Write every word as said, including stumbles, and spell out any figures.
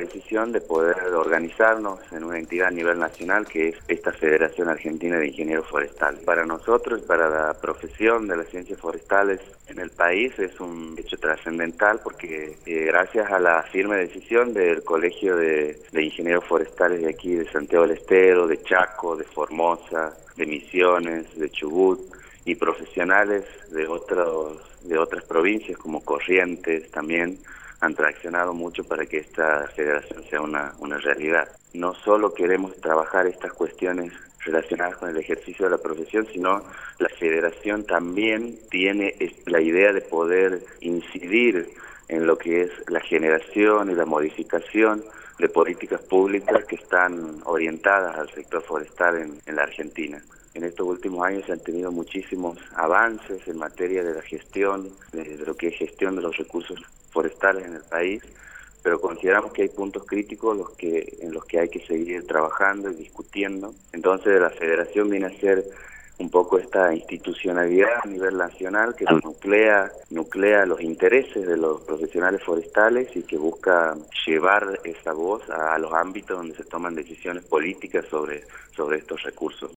decisión de poder organizarnos en una entidad a nivel nacional que es esta Federación Argentina de Ingenieros Forestales. Para nosotros, para la profesión de las ciencias forestales en el país, es un hecho trascendental porque eh, gracias a la firme decisión del Colegio de, de Ingenieros Forestales de aquí, de Santiago del Estero, de Chaco, de Formosa, de Misiones, de Chubut, y profesionales de otros de otras provincias como Corrientes también han traccionado mucho para que esta federación sea una, una realidad. No solo queremos trabajar estas cuestiones relacionadas con el ejercicio de la profesión, sino la federación también tiene la idea de poder incidir en lo que es la generación y la modificación de políticas públicas que están orientadas al sector forestal en, en la Argentina. En estos últimos años se han tenido muchísimos avances en materia de la gestión, de, de lo que es gestión de los recursos forestales en el país, pero consideramos que hay puntos críticos los que, en los que hay que seguir trabajando y discutiendo. Entonces la federación viene a ser un poco esta institucionalidad a nivel nacional que nuclea, nuclea los intereses de los profesionales forestales y que busca llevar esa voz a, a los ámbitos donde se toman decisiones políticas sobre, sobre estos recursos.